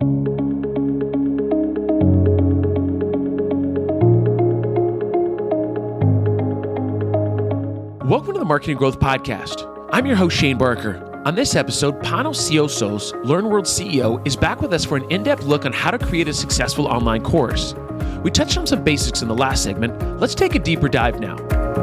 Welcome to the Marketing Growth Podcast. I'm your host, Shane Barker. On this episode, Panos Siosos, LearnWorld CEO, is back with us for an in-depth look on how to create a successful online course. We touched on some basics in the last segment. Let's take a deeper dive now.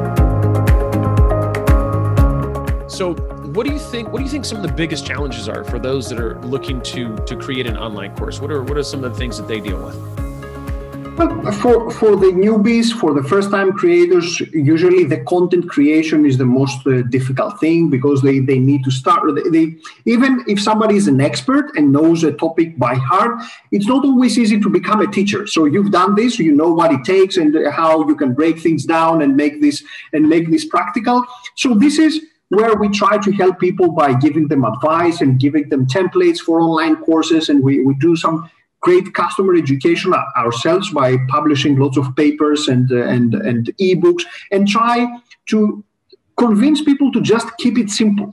So, what do you think some of the biggest challenges are for those that are looking to create an online course? What are some of the things that they deal with? Well, for the newbies, for the first-time creators, usually the content creation is the most difficult thing because they need to start. Even if somebody is an expert and knows a topic by heart, it's not always easy to become a teacher. So you've done this, you know what it takes and how you can break things down and make this practical. So this is where we try to help people by giving them advice and giving them templates for online courses, and we do some great customer education ourselves by publishing lots of papers and ebooks, and try to convince people to just keep it simple.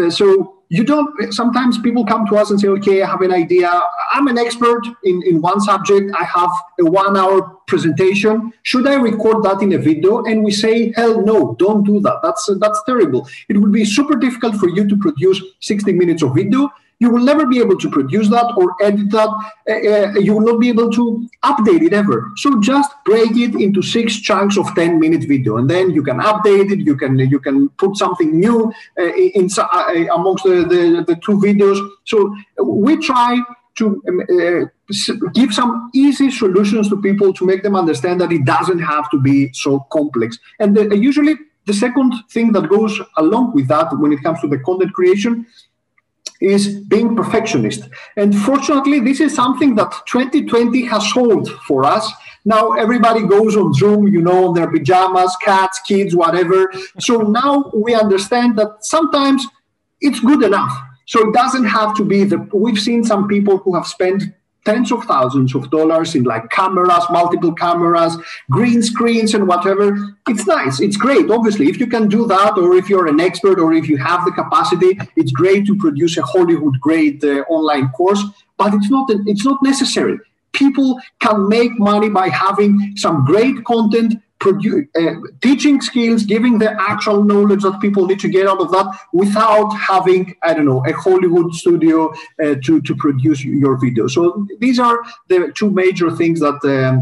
Sometimes people come to us and say, okay, I have an idea. I'm an expert in one subject. I have a 1-hour presentation. Should I record that in a video? And we say, hell no, don't do that. That's terrible. It would be super difficult for you to produce 60 minutes of video. You will never be able to produce that or edit that. You will not be able to update it ever. So just break it into 6 chunks of 10-minute video, and then you can update it. You can put something new amongst the 2 videos. So we try to give some easy solutions to people to make them understand that it doesn't have to be so complex. And usually the second thing that goes along with that when it comes to the content creation is being perfectionist. And fortunately, this is something that 2020 has solved for us. Now everybody goes on Zoom, in their pajamas, cats, kids, whatever. So now we understand that sometimes it's good enough. So it doesn't have to be we've seen some people who have spent tens of thousands of dollars in cameras, multiple cameras, green screens and whatever. It's nice. It's great. Obviously, if you can do that, or if you're an expert, or if you have the capacity, it's great to produce a Hollywood grade online course, but it's not necessary. People can make money by having some great content, teaching skills, giving the actual knowledge that people need to get out of that without having, a Hollywood studio to produce your video. So these are the 2 major things that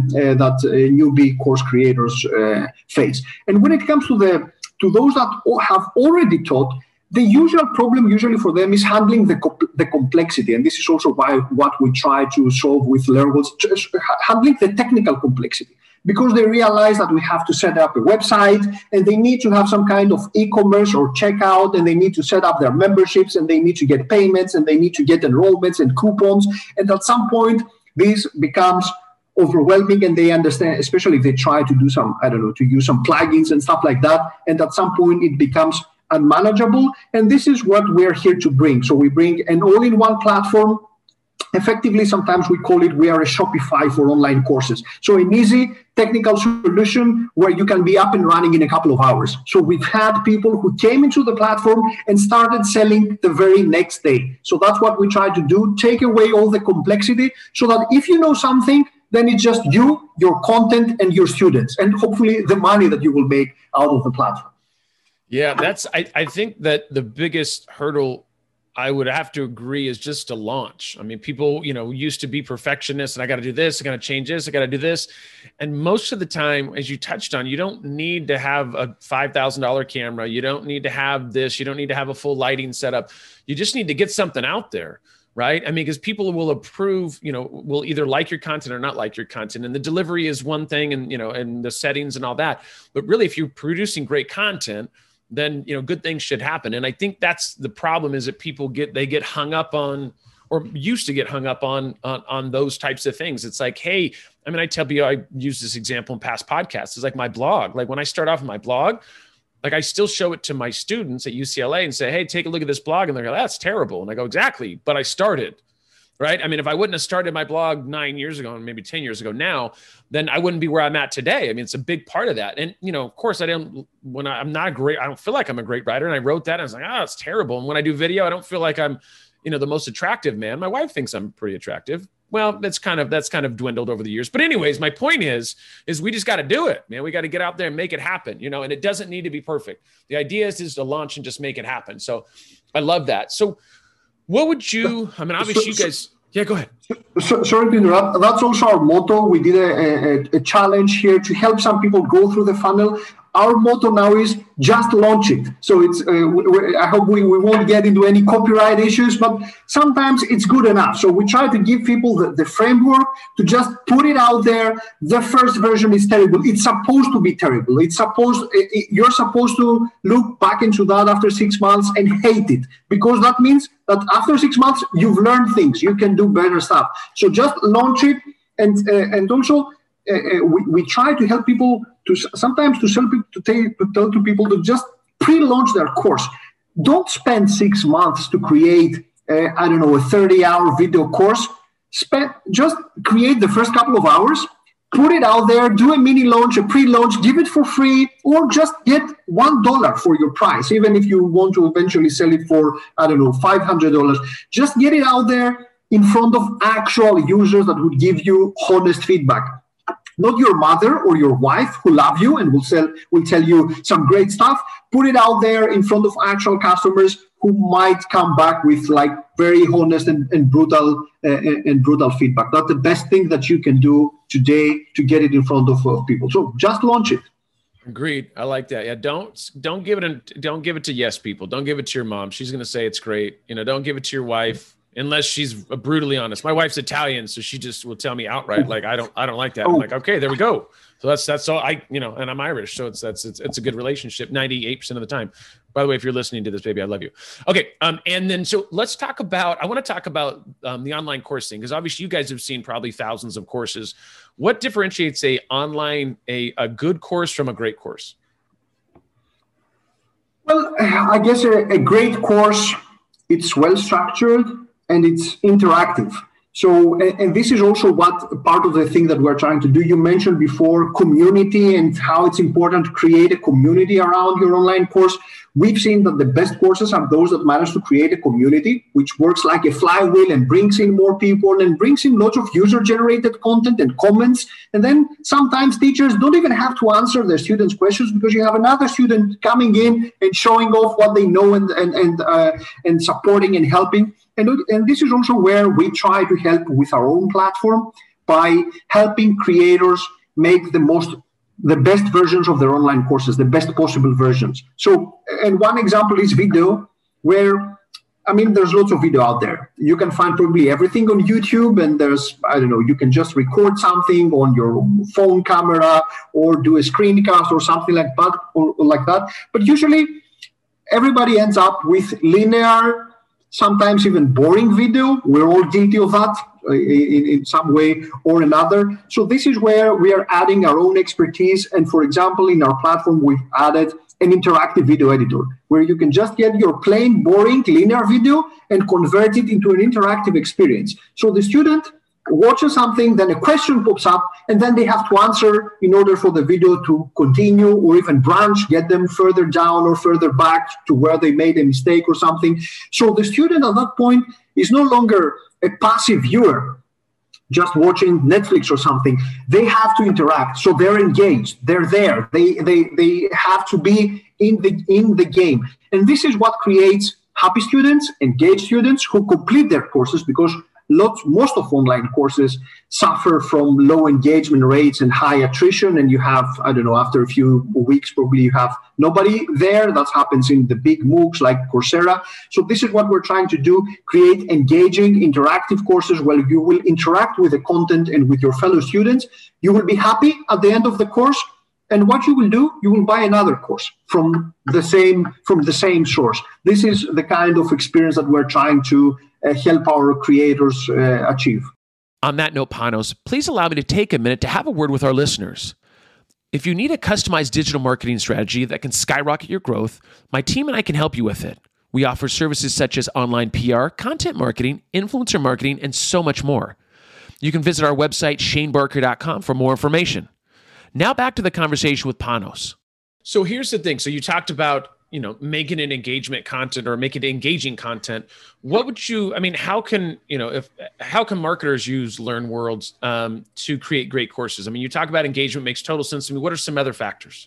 newbie course creators face. And when it comes to those that have already taught, the usual problem for them is handling the complexity. And this is also what we try to solve with LearnWorld, handling the technical complexity. Because they realize that we have to set up a website, and they need to have some kind of e-commerce or checkout, and they need to set up their memberships, and they need to get payments, and they need to get enrollments and coupons. And at some point, this becomes overwhelming, and they understand, especially if they try to do to use some plugins and stuff like that. And at some point, it becomes unmanageable. And this is what we're here to bring. So we bring an all-in-one platform. Effectively, sometimes we are a Shopify for online courses. So an easy technical solution where you can be up and running in a couple of hours. So we've had people who came into the platform and started selling the very next day. So that's what we try to do, take away all the complexity so that if you know something, then it's just you, your content, and your students, and hopefully the money that you will make out of the platform. Yeah, I think that the biggest hurdle, I would have to agree, is just to launch. I mean, people, used to be perfectionists, and I got to do this, I got to change this, I got to do this. And most of the time, as you touched on, you don't need to have a $5,000 camera. You don't need to have this. You don't need to have a full lighting setup. You just need to get something out there, right? I mean, because people will approve, will either like your content or not like your content. And the delivery is one thing, and, and the settings and all that. But really, if you're producing great content, then, good things should happen. And I think that's the problem, is that people get hung up on, or used to get hung up on those types of things. It's like, hey, I tell you, I use this example in past podcasts. It's like my blog. Like when I start off my blog, I still show it to my students at UCLA and say, hey, take a look at this blog. And they're like, that's terrible. And I go, exactly. But I started. Right? If I wouldn't have started my blog 9 years ago, and maybe 10 years ago now, then I wouldn't be where I'm at today. It's a big part of that. And, of course, I'm not great. I don't feel like I'm a great writer. And I wrote that and I was like, it's terrible. And when I do video, I don't feel like I'm, the most attractive man. My wife thinks I'm pretty attractive. well, that's kind of dwindled over the years. But anyways, my point is we just got to do it, man. We got to get out there and make it happen, and it doesn't need to be perfect. The idea is to launch and just make it happen. So I love that. So what would you, obviously you guys, yeah, go ahead. Sorry to interrupt. That's also our motto. We did a challenge here to help some people go through the funnel. Our motto now is just launch it. So it's. I hope we won't get into any copyright issues, but sometimes it's good enough. So we try to give people the framework to just put it out there. The first version is terrible. It's supposed to be terrible. You're supposed to look back into that after 6 months and hate it, because that means that after 6 months you've learned things. You can do better stuff. So just launch it, and also. We try to help people to tell people to just pre-launch their course. Don't spend 6 months to create, a 30-hour video course. Just create the first couple of hours, put it out there, do a mini launch, a pre-launch, give it for free, or just get $1 for your price. Even if you want to eventually sell it for, $500, just get it out there in front of actual users that would give you honest feedback. Not your mother or your wife who love you and will tell you some great stuff. Put it out there in front of actual customers who might come back with like very honest and brutal feedback. That's the best thing that you can do today to get it in front of people. So just launch it. Agreed. I like that. Yeah. Don't give it to yes people. Don't give it to your mom. She's going to say it's great. Don't give it to your wife. Unless she's brutally honest. My wife's Italian, so she just will tell me outright, like, I don't like that. I'm like, okay, there we go. So that's all and I'm Irish. So it's a good relationship 98% of the time. By the way, if you're listening to this, baby, I love you. Okay. And then, so let's talk about, I want to talk about the online course thing, because obviously you guys have seen probably thousands of courses. What differentiates a good course from a great course? Well, I guess a great course, it's well-structured, and it's interactive. So, and this is also what part of the thing that we're trying to do. You mentioned before community and how it's important to create a community around your online course. We've seen that the best courses are those that manage to create a community, which works like a flywheel and brings in more people and brings in lots of user-generated content and comments. And then sometimes teachers don't even have to answer their students' questions, because you have another student coming in and showing off what they know and supporting and helping. And this is also where we try to help with our own platform by helping creators make the best versions of their online courses, the best possible versions. So, and one example is video, where, there's lots of video out there. You can find probably everything on YouTube, and you can just record something on your phone camera or do a screencast or something like that. But usually everybody ends up with linear, sometimes even boring video. We're all guilty of that in some way or another. So this is where we are adding our own expertise. And for example, in our platform, we've added an interactive video editor where you can just get your plain, boring, linear video and convert it into an interactive experience. So the student watches something, then a question pops up, and then they have to answer in order for the video to continue or even branch, get them further down or further back to where they made a mistake or something. So the student at that point is no longer a passive viewer just watching Netflix or something. They have to interact. So they're engaged. They're there. They have to be in the game. And this is what creates happy students, engaged students who complete their courses, because most of online courses suffer from low engagement rates and high attrition. And you have, after a few weeks, probably you have nobody there. That happens in the big MOOCs like Coursera. So this is what we're trying to do, create engaging, interactive courses where you will interact with the content and with your fellow students. You will be happy at the end of the course. And what you will do, you will buy another course from the same source. This is the kind of experience that we're trying to help our creators achieve. On that note, Panos, please allow me to take a minute to have a word with our listeners. If you need a customized digital marketing strategy that can skyrocket your growth, my team and I can help you with it. We offer services such as online PR, content marketing, influencer marketing, and so much more. You can visit our website, shanebarker.com, for more information. Now back to the conversation with Panos. So here's the thing. So you talked about making an engagement content or make it engaging content, what would you, I mean, how can marketers use Learn Worlds to create great courses? I mean, you talk about engagement, makes total sense to me. What are some other factors?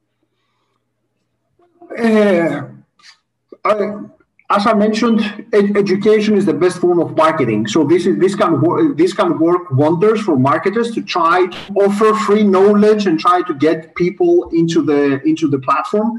As I mentioned, education is the best form of marketing. So this can work wonders for marketers to try to offer free knowledge and try to get people into the platform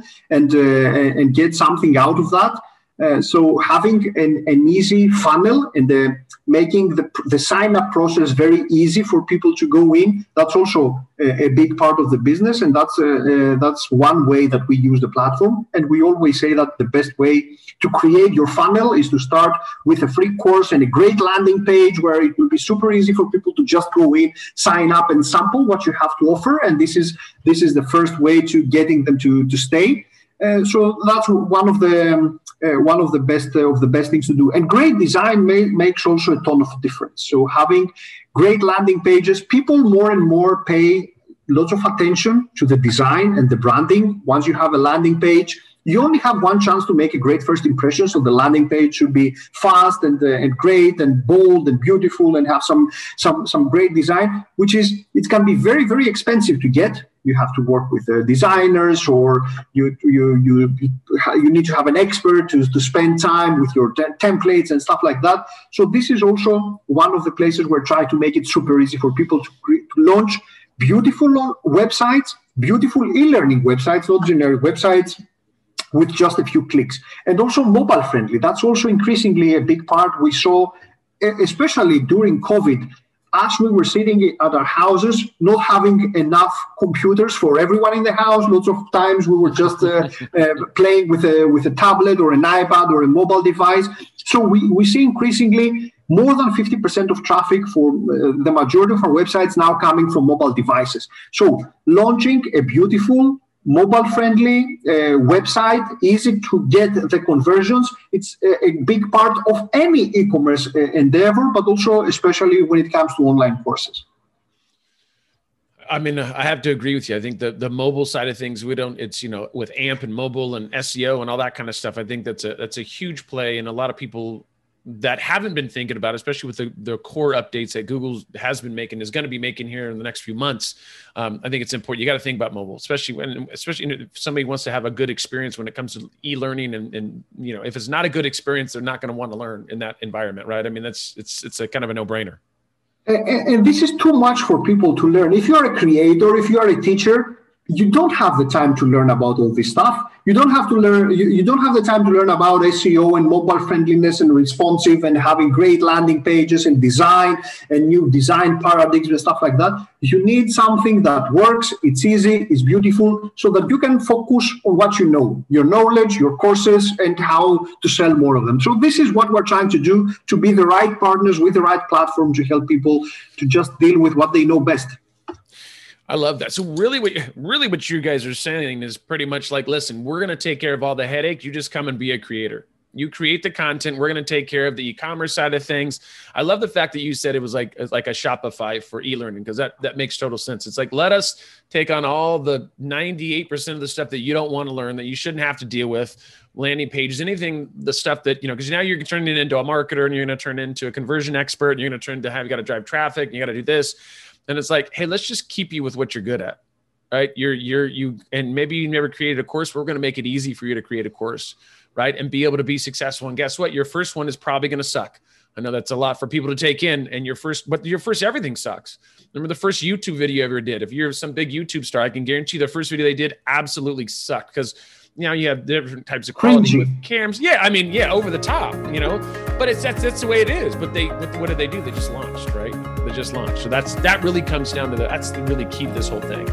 and get something out of that. So having an easy funnel and making the sign-up process very easy for people to go in, that's also a big part of the business, and that's one way that we use the platform. And we always say that the best way to create your funnel is to start with a free course and a great landing page where it will be super easy for people to just go in, sign up, and sample what you have to offer. And this is the first way to getting them to stay. So that's one of the best things to do. And great design makes also a ton of difference. So having great landing pages, people more and more pay lots of attention to the design and the branding. Once you have a landing page, you only have one chance to make a great first impression. So the landing page should be fast and great and bold and beautiful and have some great design, it can be very, very expensive to get. You have to work with designers, or you need to have an expert to spend time with your templates and stuff like that. So this is also one of the places where try to make it super easy for people to launch beautiful websites, beautiful e-learning websites, not generic websites, with just a few clicks. And also mobile friendly. That's also increasingly a big part. We saw, especially during COVID, as we were sitting at our houses, not having enough computers for everyone in the house. Lots of times we were just playing with a tablet or an iPad or a mobile device. So we see increasingly more than 50% of traffic for the majority of our websites now coming from mobile devices. So launching a beautiful, mobile-friendly website, easy to get the conversions. It's a big part of any e-commerce endeavor, but also especially when it comes to online courses. I mean, I have to agree with you. I think the mobile side of things, it's, with AMP and mobile and SEO and all that kind of stuff, I think that's a huge play. And a lot of people that haven't been thinking about, especially with the core updates that Google is going to be making here in the next few months. I think it's important. You got to think about mobile, especially if somebody wants to have a good experience when it comes to e-learning. And if it's not a good experience, they're not going to want to learn in that environment, right? I mean, it's a kind of a no-brainer. And this is too much for people to learn. If you're a creator, if you are a teacher, you don't have the time to learn about all this stuff. You don't have the time to learn about SEO and mobile friendliness and responsive and having great landing pages and design and new design paradigms and stuff like that. You need something that works, it's easy, it's beautiful, so that you can focus on what you know, your knowledge, your courses, and how to sell more of them. So this is what we're trying to do, to be the right partners with the right platform to help people to just deal with what they know best. I love that. So really what you guys are saying is pretty much like, listen, we're going to take care of all the headache. You just come and be a creator. You create the content. We're going to take care of the e-commerce side of things. I love the fact that you said it was like a Shopify for e-learning, because that makes total sense. It's like, let us take on all the 98% of the stuff that you don't want to learn, that you shouldn't have to deal with, landing pages, anything, the stuff that, because now you're turning it into a marketer and you're going to turn into a conversion expert. And you're going to turn to you got to drive traffic and you got to do this. And it's like, hey, let's just keep you with what you're good at, right? And maybe you never created a course. We're going to make it easy for you to create a course, right? And be able to be successful. And guess what? Your first one is probably going to suck. I know that's a lot for people to take in. And your first everything sucks. Remember the first YouTube video you ever did? If you're some big YouTube star, I can guarantee the first video they did absolutely sucked, because you have different types of quality with cams. Yeah, I mean, over the top, but that's the way it is. But what did they do? They just launched, right? They just launched. So that really comes down to that's the really key to this whole thing.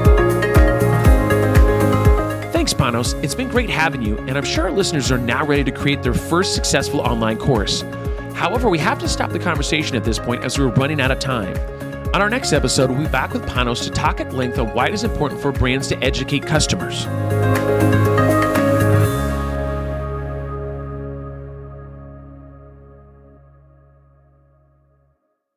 Thanks, Panos. It's been great having you, and I'm sure our listeners are now ready to create their first successful online course. However, we have to stop the conversation at this point as we're running out of time. On our next episode, we'll be back with Panos to talk at length on why it is important for brands to educate customers.